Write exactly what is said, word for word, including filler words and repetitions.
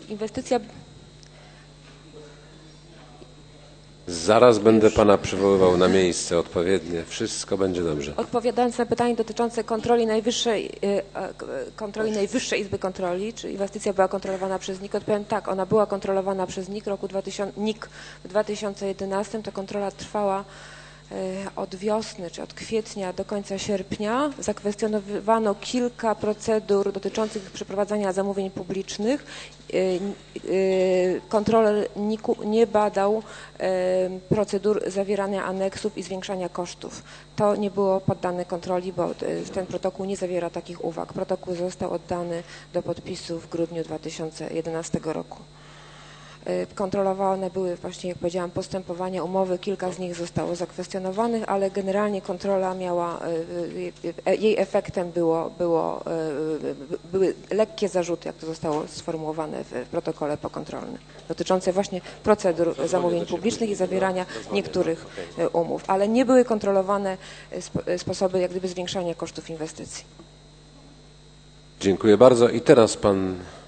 Inwestycja... Zaraz będę pana przywoływał na miejsce odpowiednie. Wszystko będzie dobrze. Odpowiadając na pytanie dotyczące kontroli Najwyższej, kontroli Najwyższej Izby Kontroli, czy inwestycja była kontrolowana przez N I K, odpowiem tak, ona była kontrolowana przez N I K. Roku N I K w dwa tysiące jedenastym ta kontrola trwała od wiosny, czy od kwietnia do końca sierpnia. Zakwestionowano kilka procedur dotyczących przeprowadzania zamówień publicznych. Kontroler N I K-u nie badał procedur zawierania aneksów i zwiększania kosztów. To nie było poddane kontroli, bo ten protokół nie zawiera takich uwag. Protokół został oddany do podpisu w grudniu dwa tysiące jedenastego roku. Kontrolowane były właśnie, jak powiedziałam, postępowania, umowy, kilka z nich zostało zakwestionowanych, ale generalnie kontrola miała, jej efektem było, było, były lekkie zarzuty, jak to zostało sformułowane w protokole pokontrolnym, dotyczące właśnie procedur zamówień publicznych i zawierania niektórych umów, ale nie były kontrolowane sposoby jak gdyby zwiększania kosztów inwestycji. Dziękuję bardzo. I teraz pan